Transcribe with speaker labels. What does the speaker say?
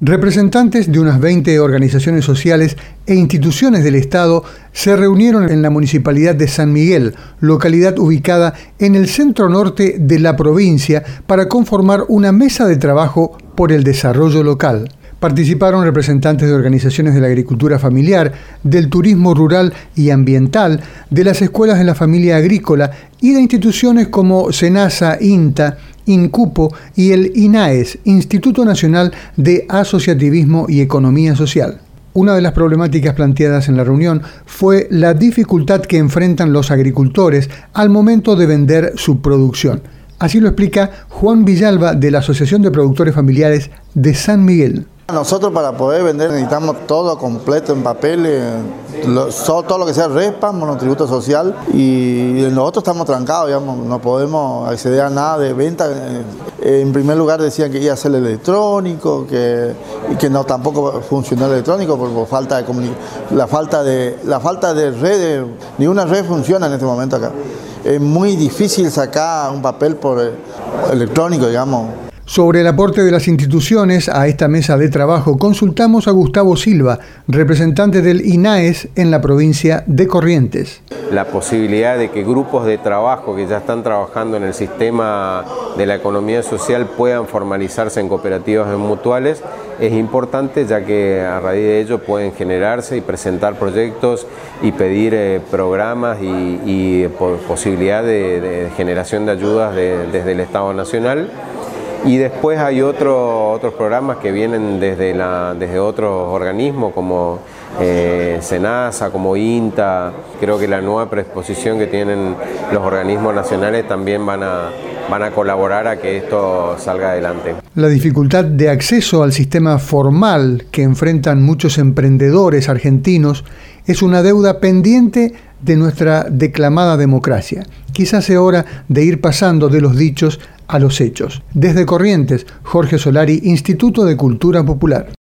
Speaker 1: Representantes de unas 20 organizaciones sociales e instituciones del Estado se reunieron en la municipalidad de San Miguel, localidad ubicada en el centro norte de la provincia, para conformar una mesa de trabajo por el desarrollo local. Participaron representantes de organizaciones de la agricultura familiar, del turismo rural y ambiental, de las escuelas de la familia agrícola y de instituciones como SENASA, INTA, INCUPO y el INAES, Instituto Nacional de Asociativismo y Economía Social. Una de las problemáticas planteadas en la reunión fue la dificultad que enfrentan los agricultores al momento de vender su producción. Así lo explica Juan Villalba de la Asociación de Productores Familiares de San Miguel.
Speaker 2: Nosotros para poder vender necesitamos todo completo en papel, todo lo que sea RESPA, monotributo social, y nosotros estamos trancados, digamos, no podemos acceder a nada de venta. En primer lugar decían que iba a ser electrónico, y que no tampoco funcionó el electrónico por falta de comunicación, la falta de redes, ni una red funciona en este momento acá. Es muy difícil sacar un papel por electrónico, digamos.
Speaker 1: Sobre el aporte de las instituciones a esta mesa de trabajo, consultamos a Gustavo Silva, representante del INAES en la provincia de Corrientes.
Speaker 3: La posibilidad de que grupos de trabajo que ya están trabajando en el sistema de la economía social puedan formalizarse en cooperativas mutuales es importante, ya que a raíz de ello pueden generarse y presentar proyectos y pedir programas y posibilidad de generación de ayudas desde el Estado Nacional. Y después hay otros programas que vienen desde otros organismos como SENASA, como INTA. Creo que la nueva predisposición que tienen los organismos nacionales también van a colaborar a que esto salga adelante.
Speaker 1: La dificultad de acceso al sistema formal que enfrentan muchos emprendedores argentinos es una deuda pendiente de nuestra declamada democracia. Quizás sea hora de ir pasando de los dichos a los hechos. Desde Corrientes, Jorge Solari, Instituto de Cultura Popular.